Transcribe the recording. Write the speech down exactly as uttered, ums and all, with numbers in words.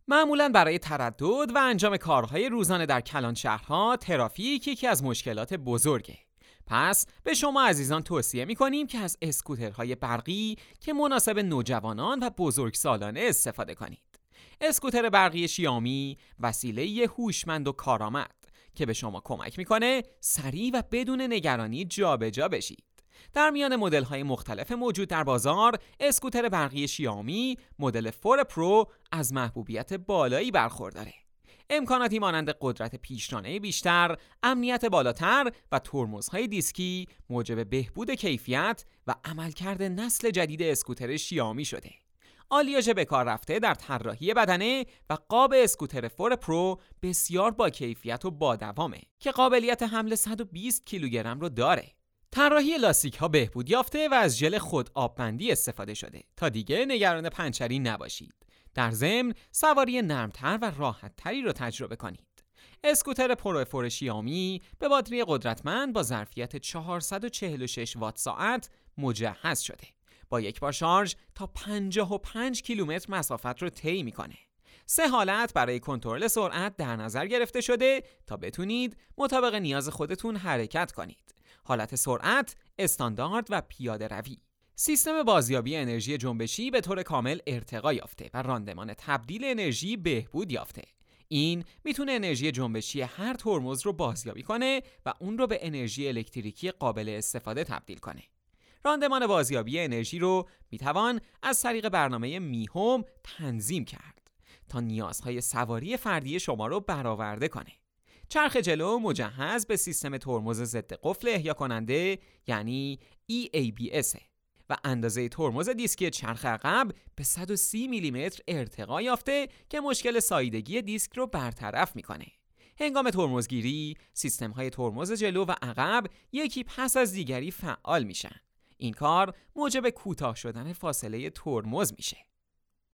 معمولاً برای تردد و انجام کارهای روزانه در کلان شهرها ترافیک یکی از مشکلات بزرگه. پس به شما عزیزان توصیه می‌کنیم که از اسکوترهای برقی که مناسب نوجوانان و بزرگسالانه استفاده کنید. اسکوتر برقی شیائومی وسیله‌ای هوشمند و کارآمد که به شما کمک می‌کنه سریع و بدون نگرانی جابجا بشید. در میان مدل‌های مختلف موجود در بازار، اسکوتر برقی شیائومی مدل فور پرو از محبوبیت بالایی برخورداره. امکاناتی مانند قدرت پیشرانه بیشتر، امنیت بالاتر و ترمزهای دیسکی موجب بهبود کیفیت و عملکرد نسل جدید اسکوتر شیائومی شده. آلیاژ به کار رفته در طراحی بدنه و قاب اسکوتر فور پرو بسیار با کیفیت و با دوامه که قابلیت حمل صد و بیست کیلوگرم رو داره. طراحی لاستیک ها بهبود یافته و از ژل خود آببندی استفاده شده تا دیگه نگران پنچری نباشید. در ضمن سواری نرمتر و راحتتری رو تجربه کنید. اسکوتر پرو فور شیائومی به باتری قدرتمند با ظرفیت چهارصد و چهل و شش وات ساعت مجهز شده. با یک بار شارژ تا پنجاه و پنج کیلومتر مسافت رو طی میکنه. سه حالت برای کنترل سرعت در نظر گرفته شده تا بتونید مطابق نیاز خودتون حرکت کنید. حالت سرعت، استاندارد و پیاده روی. سیستم بازیابی انرژی جنبشی به طور کامل ارتقا یافته و راندمان تبدیل انرژی بهبود یافته. این میتونه انرژی جنبشی هر ترمز رو بازیابی کنه و اون رو به انرژی الکتریکی قابل استفاده تبدیل کنه. راندمان بازیابی انرژی رو میتوان از طریق برنامه می هوم تنظیم کرد تا نیازهای سواری فردی شما رو برآورده کنه. چرخ جلو مجهز به سیستم ترمز ضد قفل احیا کننده یعنی ای ای بی اس و اندازه ترمز دیسکی چرخ عقب به صد و سی میلیمتر ارتقا یافته که مشکل ساییدگی دیسک رو برطرف میکنه. هنگام ترمزگیری سیستم‌های ترمز جلو و عقب یکی پس از دیگری فعال میشن. این کار موجب کوتاه شدن فاصله ترمز میشه.